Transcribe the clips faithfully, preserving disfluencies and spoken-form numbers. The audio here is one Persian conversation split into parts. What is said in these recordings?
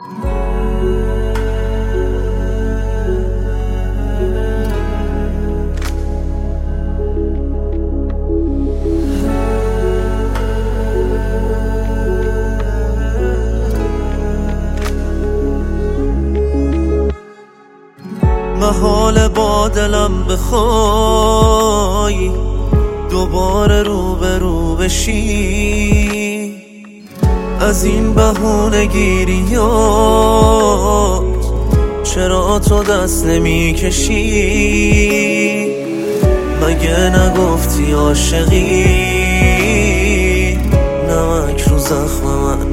محال با دلم بخوای دوباره رو به رو بشی، از این بهونه گیریات چرا تو دست نمی کشی؟ مگه نگفتی عاشقی؟ نمک رو زخم من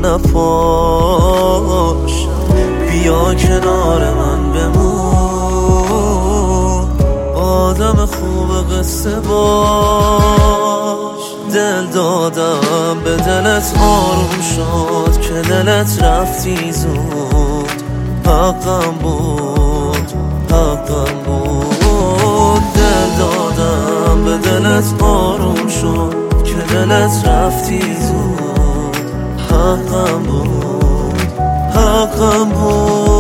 نپاش، بیا کنار من بمون، آدم خوب قصه باش. دل دادم به دلت آروم شد که دلت رفتی زود، حقم بود حقم بود. دل دادم به دلت آروم شد که دلت رفتی زود، حقم بود حقم بود.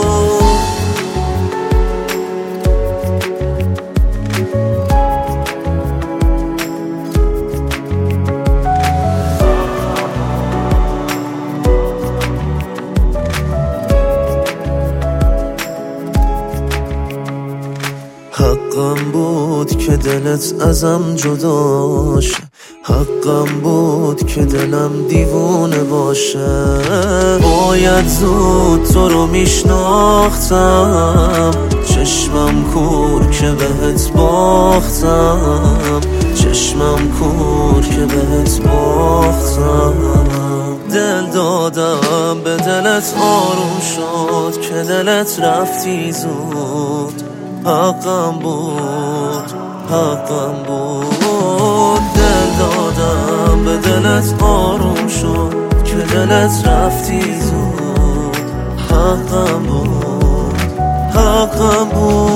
حقم بود که دلت ازم جداشه، حقم بود که دلم دیوونه باشه. باید زود تو رو میشناختم، چشمم کور که بهت باختم، چشمم کور که بهت باختم. دل دادم به دلت آروم شد که دلت رفتی زود، حقم بود حقم بود. دل دادم به دلت آروم شد که دلت رفتی زود، حقم بود حقم بود.